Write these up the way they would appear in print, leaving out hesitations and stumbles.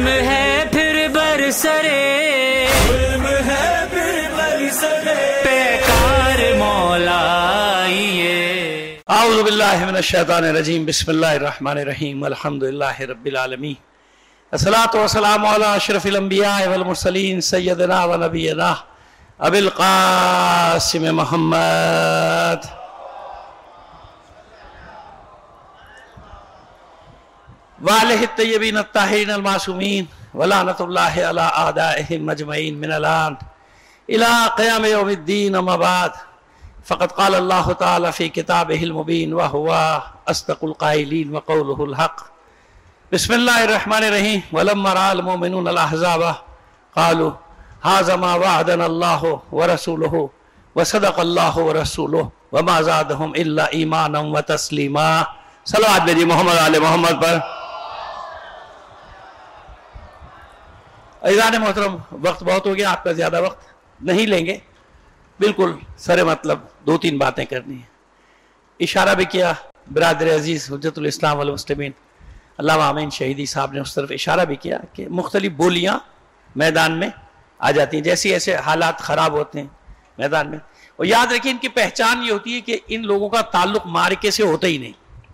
ظلم ہے پھر برسرے پیکار مولا یہ. اعوذ باللہ من الشیطان الرجیم. بسم اللہ الرحمن الرحیم. الحمدللہ رب العالمین. الصلاۃ والسلام علی اشرف الانبیاء والمرسلین سیدنا و نبینا ابی القاسم محمد وآلہ الطیبین الطاہرین المعصومین ولعنۃ اللہ علی اعدائہم اجمعین من الآن الى قیام یوم الدین. اما بعد فقد قال اللہ تعالی فی کتابہ المبین وہو اصدق القائلین وقولہ الحق. بسم اللہ الرحمن الرحیم. ولما رأى المؤمنون الاحزاب قالوا هذا ما وعدنا اللہ ورسولہ وصدق اللہ ورسولہ وما زادهم الا ایمانا وتسلیما. صلوات بھیجیے محمد آل محمد پر. عزیزان محترم، وقت بہت ہو گیا، آپ کا زیادہ وقت نہیں لیں گے. بالکل سر مطلب دو تین باتیں کرنی ہیں. اشارہ بھی کیا برادر عزیز حجت الاسلام والمسلمین علامہ امین شہیدی صاحب نے اس طرف اشارہ بھی کیا کہ مختلف بولیاں میدان میں آ جاتی ہیں جیسے ایسے حالات خراب ہوتے ہیں میدان میں. اور یاد رکھیں ان کی پہچان یہ ہوتی ہے کہ ان لوگوں کا تعلق معرکے سے ہوتا ہی نہیں.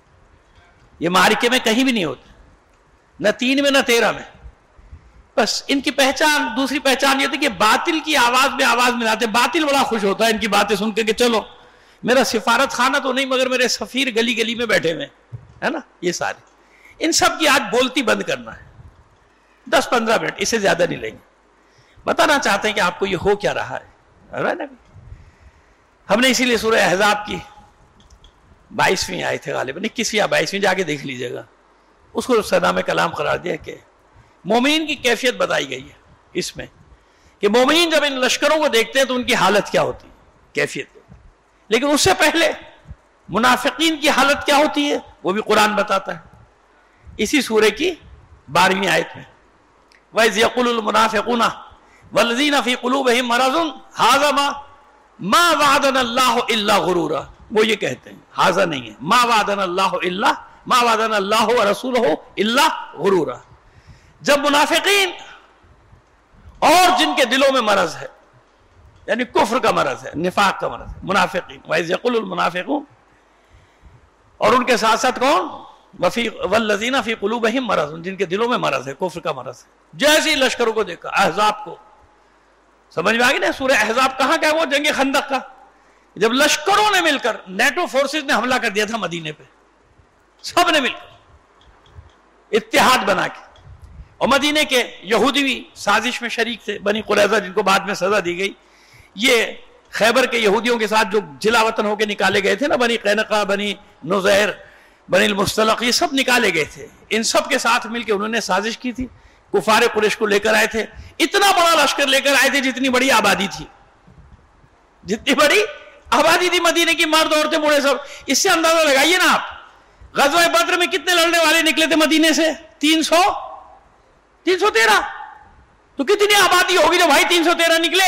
یہ معرکے میں کہیں بھی نہیں ہوتا، نہ 3 میں نہ 13 میں. بس ان کی پہچان، دوسری پہچان یہ ہوتی ہے کہ باطل کی آواز میں آواز ملاتے. باطل بڑا خوش ہوتا ہے ان کی باتیں سن کے کہ چلو میرا سفارت خانہ تو نہیں مگر میرے سفیر گلی گلی میں بیٹھے ہوئے ہے نا. یہ سارے ان سب کی آج بولتی بند کرنا ہے. 10-15 منٹ اس سے زیادہ نہیں لیں گے. بتانا چاہتے ہیں کہ آپ کو یہ ہو کیا رہا ہے. ہم نے اسی لیے سورہ احزاب کی 22ویں آئے تھے غالباً 21ویں یا 22ویں جا کے دیکھ لیجیے گا. اس کو صدام کلام قرار دیا کہ مومنین کی کیفیت بتائی گئی ہے اس میں کہ مومنین جب ان لشکروں کو دیکھتے ہیں تو ان کی حالت کیا ہوتی ہے، کیفیت. لیکن اس سے پہلے منافقین کی حالت کیا ہوتی ہے وہ بھی قرآن بتاتا ہے اسی سورہ کی 12ویں آیت میں. وَإِذْ يَقُولُ الْمُنَافِقُونَ وَالَّذِينَ فِي قُلُوبِهِم مَرَضٌ هَٰذَا مَا وَعَدَنَا اللَّهُ إِلَّا غُرُورًا. وہ یہ کہتے ہیں ہاذا نہیں ہے، ما وعدنا اللہ الا ما وعدنا اللہ ورسولہ الا غرورا. جب منافقین اور جن کے دلوں میں مرض ہے، یعنی کفر کا مرض ہے، نفاق کا مرض ہے، منافقین. وَإِذْ يَقُولُ الْمُنَافِقُونَ، اور ان کے ساتھ ساتھ کون؟ وَالَّذِينَ فِي قُلُوبِهِم مَرَضٌ، جن کے دلوں میں مرض ہے، کفر کا مرض ہے. جیسے لشکروں کو دیکھا، احزاب کو سمجھ میں آ گئی نا. سورہ احزاب کہاں کا ہے؟ وہ جنگ خندق کا، جب لشکروں نے مل کر، نیٹو فورسز نے حملہ کر دیا تھا مدینے پہ، سب نے مل کر اتحاد بنا کے. اور مدینے کے یہودی بھی سازش میں شریک تھے، بنی قریظہ جن کو بعد میں سزا دی گئی. یہ خیبر کے یہودیوں کے ساتھ جو جلا وطن ہو کے نکالے گئے تھے نا، بنی قینقاع، بنی نزیر، بنی المصطلق، یہ سب نکالے گئے تھے. ان سب کے ساتھ مل کے انہوں نے سازش کی تھی. کفار قریش کو لے کر آئے تھے، اتنا بڑا لشکر لے کر آئے تھے جتنی بڑی آبادی تھی، جتنی بڑی آبادی تھی مدینے کی، مرد عورتیں بوڑھے سب. اس سے اندازہ لگائیے نا آپ، غزوہ بدر میں کتنے لڑنے والے نکلے تھے مدینے سے؟ 313. تو کتنی آبادی ہوگی جو بھائی 313 نکلے.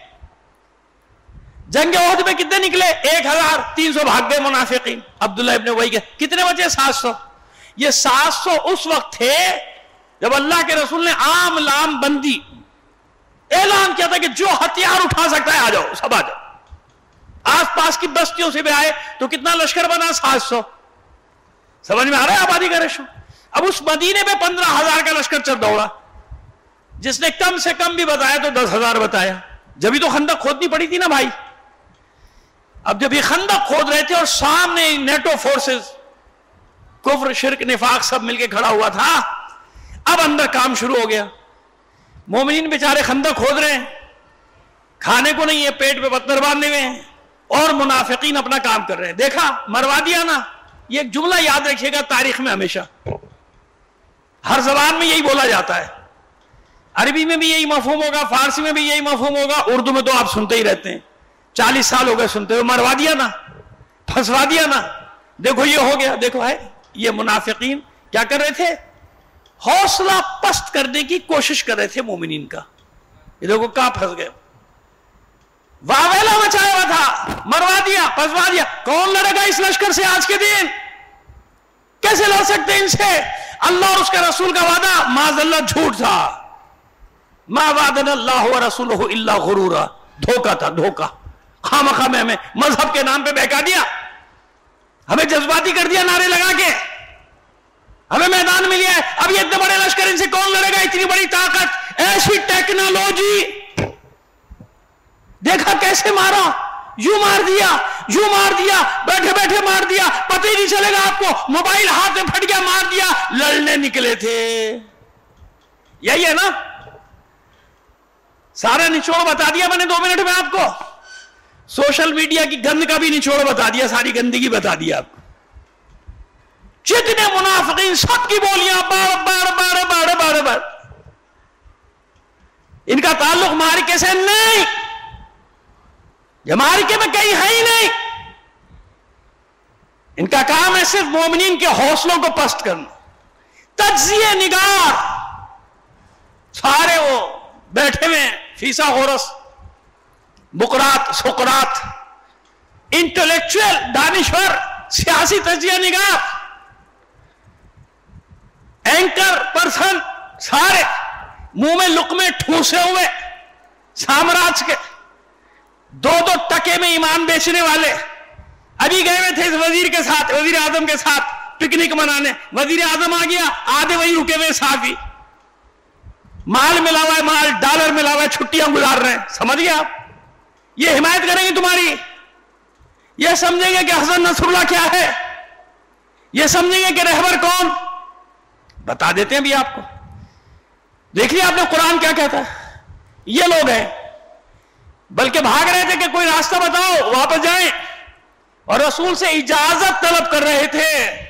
جنگ احد میں کتنے نکلے؟ 1300 بھاگ گئے منافقین. عبداللہ ابن ابی کے کتنے بچے؟ 700. یہ 700 اس وقت تھے جب اللہ کے رسول نے عام لام بندی اعلان کیا تھا کہ جو ہتھیار اٹھا سکتا ہے آ جاؤ، سب آ جاؤ. آس پاس کی بستیوں سے بھی آئے تو کتنا لشکر بنا؟ 700. سمجھ میں آ رہا ہے آبادی کا ریشو؟ اب اس مدینے میں 15,000 کا لشکر چل دوڑا. جس نے کم سے کم بھی بتایا تو 10,000 بتایا. جبھی تو خندق کھودنی پڑی تھی نا بھائی. اب جب یہ خندق کھود رہے تھے اور سامنے نیٹو فورسز، کفر، شرک، نفاق سب مل کے کھڑا ہوا تھا، اب اندر کام شروع ہو گیا. مومنین بیچارے خندق کھود رہے ہیں، کھانے کو نہیں ہے، پیٹ پہ پتھر باندھے ہوئے ہیں، اور منافقین اپنا کام کر رہے ہیں. دیکھا مروا دیا نا. یہ ایک جملہ یاد رکھیے گا تاریخ میں ہمیشہ، ہر زبان میں یہی بولا جاتا ہے. عربی میں بھی یہی مفہوم ہوگا، فارسی میں بھی یہی مفہوم ہوگا، اردو میں تو آپ سنتے ہی رہتے ہیں. 40 سال ہو گئے سنتے ہوئے. مروا دیا نا، پھنسوا دیا نا. دیکھو یہ ہو گیا. دیکھو ہے یہ منافقین کیا کر رہے تھے؟ حوصلہ پست کرنے کی کوشش کر رہے تھے مومنین کا. یہ دیکھو کہاں پھنس گئے. واویلا مچایا ہوا تھا، مروا دیا، پھنسوا دیا. کون لڑے گا اس لشکر سے آج کے دن؟ کیسے لڑ سکتے ان سے؟ اللہ اور اس کے رسول کا وعدہ معاذ اللہ جھوٹ تھا. ما وعدنا اللہ ورسولہ الا غرورا، دھوکا تھا، دھوکا. خامخواہ میں ہمیں مذہب کے نام پہ بہکا دیا، ہمیں جذباتی کر دیا نعرے لگا کے، ہمیں میدان میں لیا ہے. اب یہ اتنے بڑے لشکر ان سے کون لڑے گا؟ اتنی بڑی طاقت، ایسی ٹیکنالوجی، دیکھا کیسے مارا، یوں مار دیا، یوں مار دیا، بیٹھے بیٹھے مار دیا، پتہ ہی نہیں چلے گا آپ کو، موبائل ہاتھ میں پھٹ گیا، مار دیا. لڑنے نکلے تھے. یہی ہے نا؟ سارا نچوڑ بتا دیا میں نے 2 منٹ میں آپ کو. سوشل میڈیا کی گند کا بھی نچوڑ بتا دیا، ساری گندگی بتا دیا آپ کو. جتنے منافقین سب کی بولیاں بار بار بار بار بار بار. ان کا تعلق معرکے سے نہیں، یہ معرکے میں کہیں ہے ہی نہیں. ان کا کام ہے صرف مومنین کے حوصلوں کو پست کرنا. تجزیہ نگار، سارے وہ بیٹھے ہوئے فیسا ہورس، بقرات، سقراط، انٹلیکچوئل، دانشور، سیاسی تجزیہ نگار، اینکر پرسن، سارے منہ میں لقمے ٹھوسے ہوئے سامراج کے، 2 ٹکے میں ایمان بیچنے والے. ابھی گئے ہوئے تھے اس وزیر کے ساتھ، وزیر اعظم کے ساتھ پکنک منانے. وزیر اعظم آ گیا، آدھے وہی رکے ہوئے ساتھ ہی، مال ملا ہوا ہے، مال ڈالر ملا ہوا ہے، چھٹیاں گزار رہے ہیں. سمجھ گئے آپ؟ یہ حمایت کریں گے تمہاری، یہ سمجھیں گے کہ حسن نصر اللہ کیا ہے، یہ سمجھیں گے کہ رہبر کون. بتا دیتے ہیں بھی آپ کو. دیکھ لیا آپ نے قرآن کیا کہتا ہے. یہ لوگ ہیں بلکہ بھاگ رہے تھے کہ کوئی راستہ بتاؤ واپس جائیں، اور رسول سے اجازت طلب کر رہے تھے.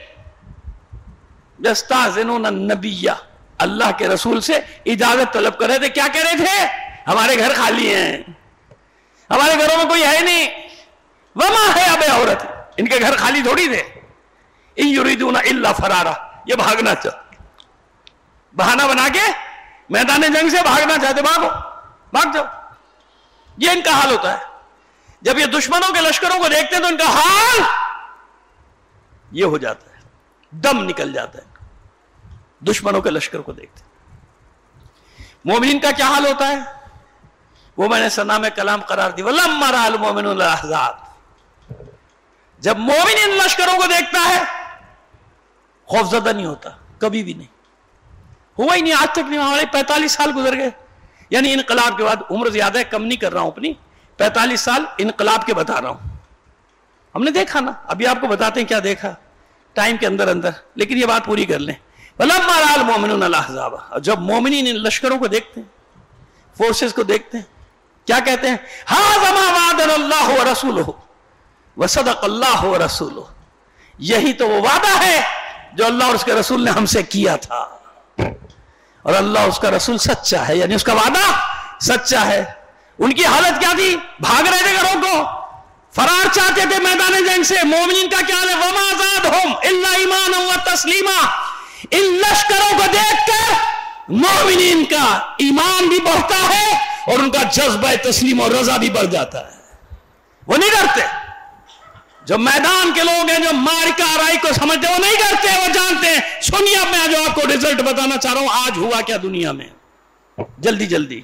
یستاذنون النبی، اللہ کے رسول سے اجازت طلب کر رہے تھے. کیا کہہ رہے تھے؟ ہمارے گھر خالی ہیں، ہمارے گھروں میں کوئی ہے نہیں. وما ہے اب عورت، ان کے گھر خالی تھوڑی تھے. ان یریدون الا فرارا، یہ بھاگنا چاہتے، بہانہ بنا کے میدان جنگ سے بھاگنا چاہتے. بھاگو، بھاگ جاؤ. یہ ان کا حال ہوتا ہے. جب یہ دشمنوں کے لشکروں کو دیکھتے ہیں تو ان کا حال یہ ہو جاتا ہے، دم نکل جاتا ہے دشمنوں کے لشکر کو دیکھتے. مومنین کا کیا حال ہوتا ہے؟ وہ میں نے سنا میں کلام قرار دی. وَلَمَّا رَأَى الْمُؤْمِنُونَ الْأَحْزَابَ، جب مومن ان لشکروں کو دیکھتا ہے خوف زدہ نہیں ہوتا، کبھی بھی نہیں ہوا ہی نہیں آج تک. نہیں، ہمارے 45 سال گزر گئے، یعنی انقلاب کے بعد. عمر زیادہ ہے، کم نہیں کر رہا ہوں اپنی، 45 سال انقلاب کے بتا رہا ہوں. ہم نے دیکھا نا، ابھی آپ کو بتاتے ہیں کیا دیکھا ٹائم کے اندر اندر، لیکن یہ بات پوری کر لیں. وَلَمَّا رَأَى الْمُؤْمِنُونَ الْأَحْزَابَ، جب مومنین ان لشکروں کو دیکھتے ہیں، فورسز کو دیکھتے ہیں، کیا کہتے ہیں؟ هَذَا مَا وَعَدَنَا اللَّهُ وَرَسُولُهُ وَصَدَقَ اللَّهُ وَرَسُولُهُ، یہی تو وہ وعدہ ہے جو اللہ اور اس کے رسول نے ہم سے کیا تھا، اور اللہ اس کا رسول سچا ہے، یعنی اس کا وعدہ سچا ہے. ان کی حالت کیا تھی؟ بھاگ رہے تھے گھروں کو، فرار چاہتے تھے میدان جنگ سے. مومنین کا کیا ہے؟ وَمَا زَادَهُمْ إِلَّا إِيمَانًا وَتَسْلِيمًا. ان لشکروں کو دیکھ کر مومنین کا ایمان بھی بڑھتا ہے اور ان کا جذبہ تسلیم اور رضا بھی بڑھ جاتا ہے. وہ نہیں ڈرتے. جو میدان کے لوگ ہیں، جو معرکہ آرائی کو سمجھتے، وہ نہیں ڈرتے، وہ جانتے ہیں. سنیے اب میں جو آپ کو رزلٹ بتانا چاہ رہا ہوں آج ہوا کیا دنیا میں، جلدی جلدی.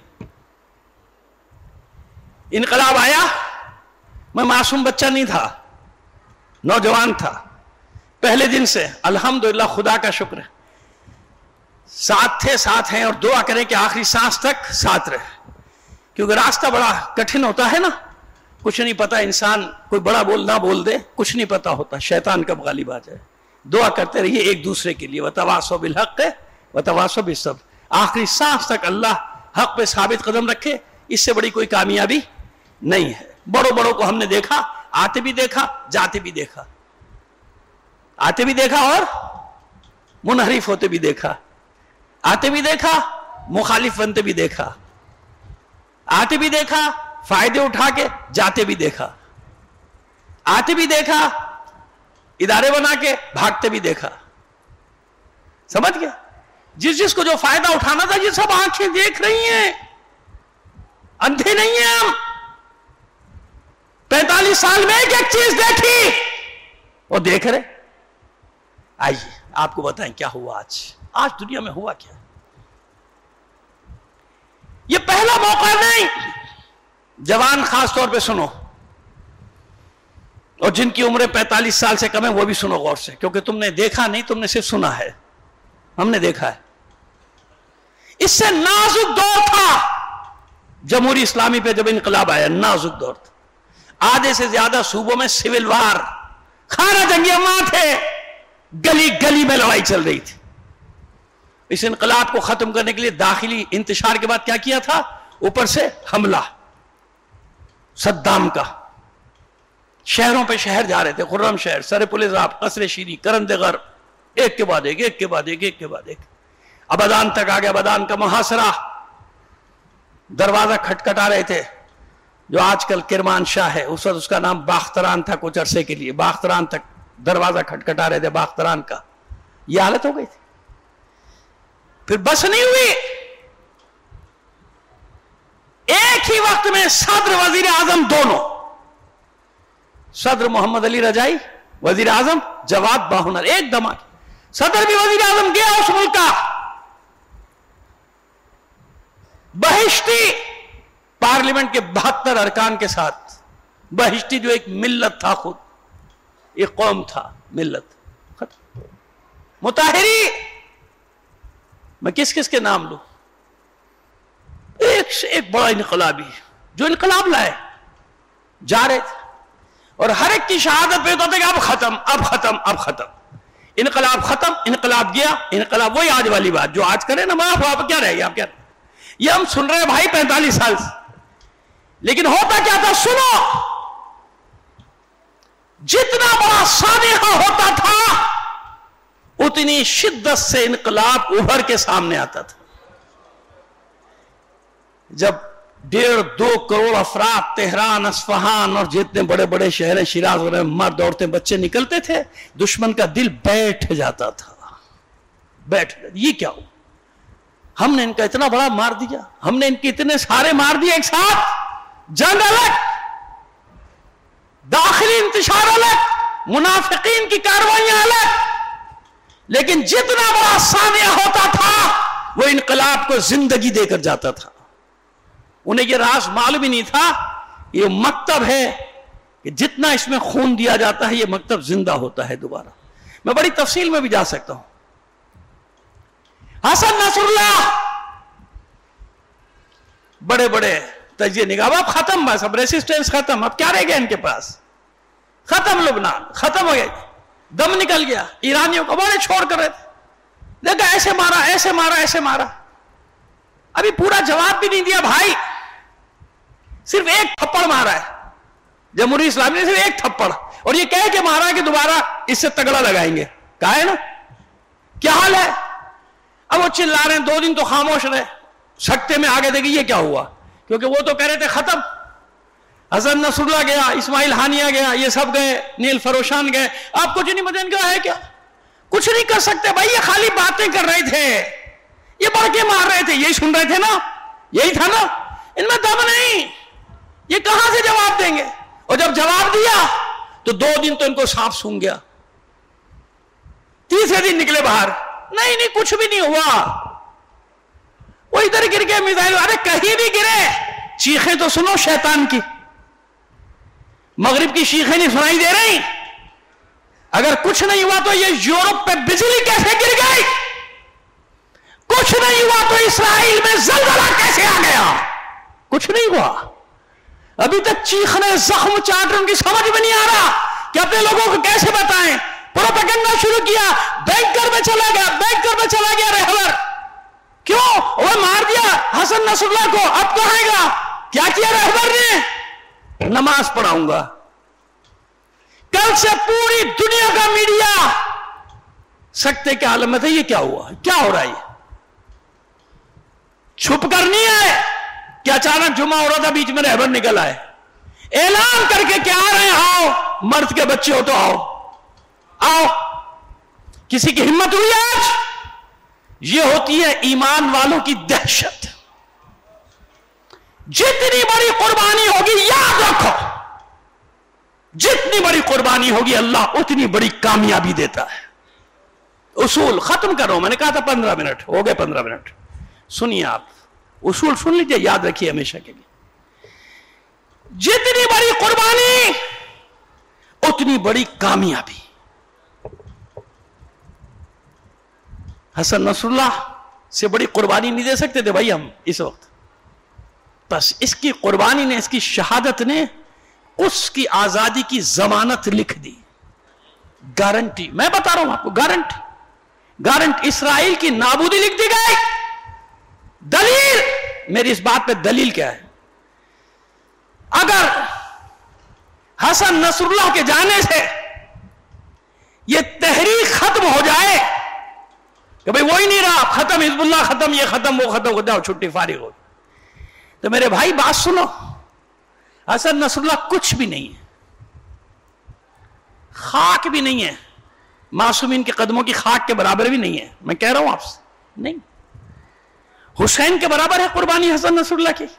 انقلاب آیا، میں معصوم بچہ نہیں تھا، نوجوان تھا. پہلے دن سے الحمدللہ، خدا کا شکر ہے، ساتھ تھے، ساتھ ہیں، اور دعا کریں کہ آخری سانس تک ساتھ رہے. کیونکہ راستہ بڑا کٹھن ہوتا ہے نا، کچھ نہیں پتا، انسان کوئی بڑا بول نہ بول دے، کچھ نہیں پتا ہوتا شیطان کب غالب آ جائے. دعا کرتے رہیے ایک دوسرے کے لیے. وَتَوَاصَوْا بِالْحَقِّ وَتَوَاصَوْا بِالصَّبْرِ. آخری سانس تک اللہ حق پہ ثابت قدم رکھے، اس سے بڑی کوئی کامیابی نہیں ہے. بڑوں بڑوں کو ہم نے دیکھا، آتے بھی دیکھا، جاتے بھی دیکھا، آتے بھی دیکھا اور منحرف ہوتے بھی دیکھا، آتے بھی دیکھا، مخالف بنتے بھی دیکھا، آتے بھی دیکھا، فائدے اٹھا کے جاتے بھی دیکھا، آتے بھی دیکھا، ادارے بنا کے بھاگتے بھی دیکھا. سمجھ گیا؟ جس کو جو فائدہ اٹھانا تھا، یہ سب آنکھیں دیکھ رہی ہیں، اندھے نہیں ہیں ہم. 45 سال میں ایک ایک چیز دیکھی، وہ دیکھ رہے. آئیے آپ کو بتائیں کیا ہوا آج دنیا میں ہوا کیا؟ یہ پہلا موقع نہیں، جوان خاص طور پہ سنو، اور جن کی عمریں 45 سال سے کم ہے وہ بھی سنو غور سے، کیونکہ تم نے دیکھا نہیں، تم نے صرف سنا ہے، ہم نے دیکھا ہے۔ اس سے نازک دور تھا جمہوری اسلامی پہ جب انقلاب آیا، نازک دور تھا، آدھے سے زیادہ صوبوں میں سول وار، خانہ جنگیاں ماں تھے، گلی گلی میں لڑائی چل رہی تھی۔ اس انقلاب کو ختم کرنے کے لیے داخلی انتشار کے بعد کیا کیا تھا؟ اوپر سے حملہ صدام کا، شہروں پہ شہر جا رہے تھے، خرم شہر، سر پلزاب، قصر شیری، کرند غر، ایک کے بعد ایک، ایک کے بعد ایک، ایک کے بعد ایک، ابادان تک آ گیا، ابادان کا محاصرہ، دروازہ کھٹکھٹا رہے تھے، جو آج کل کرمان شاہ ہے، اس وقت اس کا نام باختران تھا کچھ عرصے کے لیے، باختران تک دروازہ کھٹکھٹا رہے تھے باختران کا، یہ حالت ہو گئی تھی۔ پھر بس نہیں ہوئی، ایک ہی وقت میں صدر وزیر اعظم دونوں، صدر محمد علی رجائی، وزیر اعظم جواد باہنر، ایک دم آ کے صدر بھی وزیر اعظم گیا اس ملک کا، بہشتی پارلیمنٹ کے 72 ارکان کے ساتھ، بہشتی جو ایک ملت تھا، خود ایک قوم تھا، ملت ختم۔ مطہری، میں کس کس کے نام لوں، ایک سے ایک بڑا انقلابی جو انقلاب لائے، جا رہے تھے، اور ہر ایک کی شہادت پہ ہوتا تھا کہ اب ختم، اب ختم، اب ختم، انقلاب ختم، انقلاب گیا، انقلاب وہی آج والی بات جو آج کرے نا، آپ کیا رہے گا، آپ کیا رہے؟ یہ ہم سن رہے ہیں بھائی 45 سال سے، لیکن ہوتا کیا تھا سنو، جتنا بڑا سانحہ ہوتا تھا اتنی شدت سے انقلاب ابھر کے سامنے آتا تھا۔ جب 1.5-2 کروڑ افراد تہران، اصفہان اور جتنے بڑے بڑے شہر ہیں، شیراز وغیرہ، مرد عورتیں بچے نکلتے تھے، دشمن کا دل بیٹھ جاتا تھا، یہ کیا ہو، ہم نے ان کا اتنا بڑا مار دیا، ہم نے ان کے اتنے سارے مار دیے ایک ساتھ، جنگ الگ، داخلی انتشار الگ، منافقین کی کاروائیاں الگ، لیکن جتنا بڑا سانحہ ہوتا تھا وہ انقلاب کو زندگی دے کر جاتا تھا۔ انہیں یہ راز معلوم ہی نہیں تھا، یہ مکتب ہے کہ جتنا اس میں خون دیا جاتا ہے یہ مکتب زندہ ہوتا ہے دوبارہ۔ میں بڑی تفصیل میں بھی جا سکتا ہوں۔ حسن نصر اللہ، بڑے بڑے تجزیے نگاہ، اب ختم، بس اب ریسسٹنس ختم، اب کیا رہ گیا ان کے پاس، ختم، لبنان ختم ہو گیا، دم نکل گیا، ایرانیوں کو بڑے چھوڑ کر رہے تھے، دیکھا ایسے مارا، ایسے مارا، ایسے مارا، ابھی پورا جواب بھی نہیں دیا بھائی، صرف ایک تھپڑ مارا ہے جمہوری اسلامی نے، صرف ایک تھپڑ، اور یہ کہہ کے مارا کہ دوبارہ اس سے تگڑا لگائیں گے، کہا ہے نا، کیا حال ہے؟ اب وہ چلا رہے ہیں، 2 دن تو خاموش رہے، سکتے میں آگے دیکھیں یہ کیا ہوا، کیونکہ وہ تو کہہ رہے تھے ختم، حسن نصر اللہ گیا، اسماعیل ہانیہ گیا، یہ سب گئے، نیل فروشان گئے، آپ کچھ نہیں مدین کا ہے کیا، کچھ نہیں کر سکتے بھائی، یہ خالی باتیں کر رہے تھے، یہ بڑھ کے مار رہے تھے، یہی سن رہے تھے نا، یہی تھا نا، ان میں دم نہیں، یہ کہاں سے جواب دیں گے، اور جب جواب دیا تو 2 دن تو ان کو سانپ سونگ گیا، تیسرے دن نکلے باہر، نہیں کچھ بھی نہیں ہوا، وہ ادھر گر گئے میزائل، ارے کہیں بھی گرے، چیخیں تو سنو شیطان کی، مغرب کی شیخیں نہیں سنائی دے رہی، اگر کچھ نہیں ہوا تو یہ یورپ پہ بجلی کیسے گر گئی، کچھ نہیں ہوا تو اسرائیل میں زلزلہ کیسے آ گیا، کچھ نہیں ہوا، ابھی تک چیخنے، زخم چاٹ ان کی سمجھ میں نہیں آ رہا کہ اپنے لوگوں کو کیسے بتائیں، پروپیگنڈا شروع کیا، بینکر میں چلا گیا رہبر، کیوں وہ مار دیا حسن نصر اللہ کو، اب کہے گا کیا کیا رہبر نے، نماز پڑھاؤں گا، کل سے پوری دنیا کا میڈیا سکتے کے عالم میں تھا، یہ کیا ہوا، کیا ہو رہا ہے، چھپ کر نہیں آئے کہ اچانک جمعہ ہو رہا تھا بیچ میں رہبر نکل آئے، اعلان کر کے کیا آ رہے ہیں، آؤ مرد کے بچے ہو تو آؤ، کسی کی ہمت ہوئی آج، یہ ہوتی ہے ایمان والوں کی دہشت، جتنی بڑی قربانی ہوگی یاد رکھو، جتنی بڑی قربانی ہوگی اللہ اتنی بڑی کامیابی دیتا ہے، اصول ختم کر رہا ہوں، میں نے کہا تھا 15 منٹ ہو گئے، 15 منٹ سنیے آپ، اصول سن لیجیے، یاد رکھیے ہمیشہ کے لیے. جتنی بڑی قربانی اتنی بڑی کامیابی. حسن نصر اللہ سے بڑی قربانی نہیں دے سکتے تھے بھائی ہم اس وقت، بس اس کی قربانی نے، اس کی شہادت نے اس کی آزادی کی ضمانت لکھ دی. گارنٹی میں بتا رہا ہوں آپ کو، گارنٹ اسرائیل کی نابودی لکھ دی گئی. دلیل میری اس بات پہ دلیل کیا ہے؟ اگر حسن نصر اللہ کے جانے سے یہ تحریک ختم ہو جائے کہ بھئی وہی نہیں رہا، ختم حزب اللہ، ختم یہ، ختم وہ، ختم ہو جاؤ، چھٹی فارغ ہو، تو میرے بھائی بات سنو، حسن نصر اللہ کچھ بھی نہیں ہے، خاک بھی نہیں ہے، معصومین کے قدموں کی خاک کے برابر بھی نہیں ہے. میں کہہ رہا ہوں آپ سے، نہیں. حسین کے برابر ہے قربانی حسن نصر اللہ کی.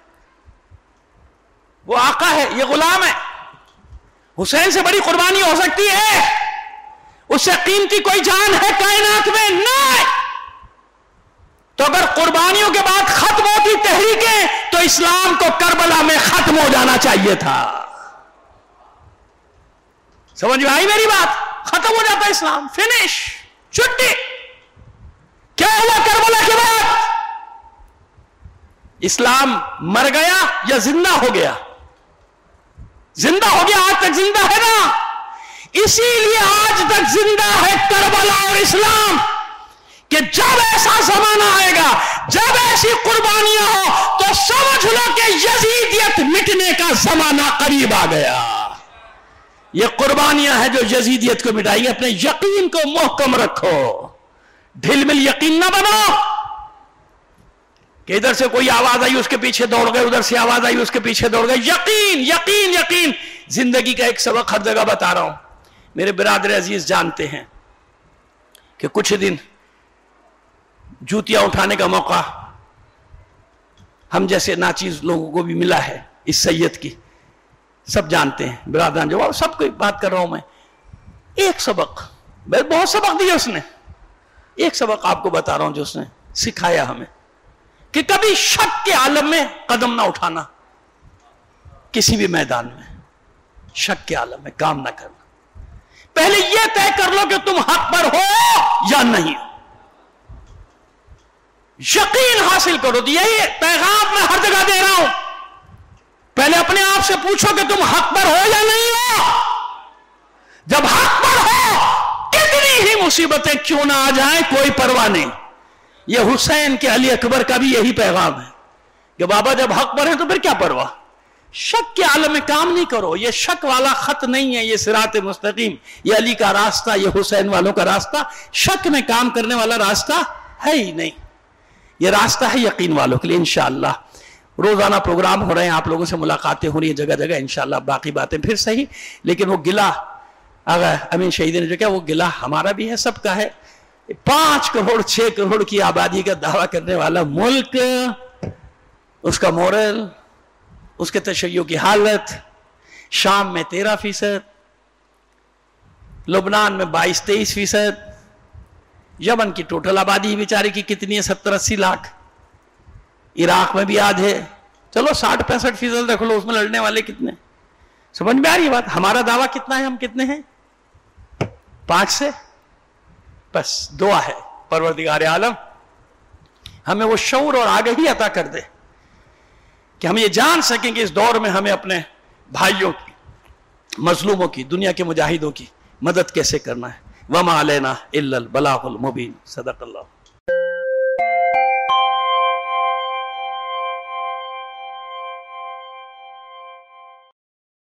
وہ آقا ہے، یہ غلام ہے. حسین سے بڑی قربانی ہو سکتی ہے؟ اس سے قیمتی کوئی جان ہے کائنات میں؟ نہیں. تو اگر قربانیوں کے بعد ختم ہوتی تحریکیں تو اسلام کو کربلا میں ختم ہو جانا چاہیے تھا. سمجھ میں آئی میری بات؟ ختم ہو جاتا اسلام، فنش، چھٹی. کیا ہوا کربلا کے بعد؟ اسلام مر گیا یا زندہ ہو گیا؟ زندہ ہو گیا، آج تک زندہ ہے نا. اسی لیے آج تک زندہ ہے کربلا اور اسلام، کہ جب ایسا زمانہ آئے گا، جب ایسی قربانیاں ہو، تو سمجھ لو کہ یزیدیت مٹنے کا زمانہ قریب آ گیا. یہ قربانیاں ہیں جو یزیدیت کو مٹائیں گے. اپنے یقین کو محکم رکھو، ڈھل مل یقین نہ بنو کہ ادھر سے کوئی آواز آئی اس کے پیچھے دوڑ گئے، ادھر سے آواز آئی اس کے پیچھے دوڑ گئے. یقین یقین یقین. زندگی کا ایک سبق ہر جگہ بتا رہا ہوں. میرے برادر عزیز جانتے ہیں کہ کچھ دن جوتیاں اٹھانے کا موقع ہم جیسے ناچیز لوگوں کو بھی ملا ہے اس سید کی. سب جانتے ہیں برادران، جو سب کو بات کر رہا ہوں میں. ایک سبق، بہت سبق دیا اس نے، ایک سبق آپ کو بتا رہا ہوں جو اس نے سکھایا ہمیں، کہ کبھی شک کے عالم میں قدم نہ اٹھانا. کسی بھی میدان میں شک کے عالم میں کام نہ کرنا. پہلے یہ طے کر لو کہ تم حق پر ہو یا نہیں. یقین حاصل کرو. یہی پیغام میں ہر جگہ دے رہا ہوں. پہلے اپنے آپ سے پوچھو کہ تم حق پر ہو یا نہیں ہو. جب حق پر ہو، کتنی ہی مصیبتیں کیوں نہ آ جائیں کوئی پرواہ نہیں. یہ حسین کے علی اکبر کا بھی یہی پیغام ہے کہ بابا جب حق پر ہیں تو پھر کیا پرواہ. شک کے عالم میں کام نہیں کرو. یہ شک والا خط نہیں ہے، یہ صراط مستقیم، یہ علی کا راستہ، یہ حسین والوں کا راستہ شک میں کام کرنے والا راستہ ہے ہی نہیں. یہ راستہ ہے یقین والوں کے لیے. انشاءاللہ روزانہ پروگرام ہو رہے ہیں، آپ لوگوں سے ملاقاتیں ہو رہی ہیں جگہ جگہ. انشاءاللہ باقی باتیں پھر صحیح، لیکن وہ گلہ اگر امین شہید نے جو کیا، وہ گلہ ہمارا بھی ہے، سب کا ہے. 5 کروڑ 6 کروڑ کی آبادی کا دعویٰ کرنے والا ملک، اس کا مورل، اس کے تشیع کی حالت، شام میں 13%، لبنان میں 22-23%، یمن کی ٹوٹل آبادی بیچاری کی کتنی ہے، 70-80 لاکھ، عراق میں بھی آدھے، چلو 60-65% رکھ لو، اس میں لڑنے والے کتنے. سمجھ میں آ رہی ہے بات؟ ہمارا دعویٰ کتنا ہے، ہم کتنے ہیں؟ 5 سے. بس دعا ہے پروردگار عالم ہمیں وہ شعور اور آگہی عطا کر دے کہ ہم یہ جان سکیں کہ اس دور میں ہمیں اپنے بھائیوں کی، مظلوموں کی، دنیا کے مجاہدوں کی مدد کیسے کرنا ہے. وما علینا الا البلاغ المبین. صدق اللہ.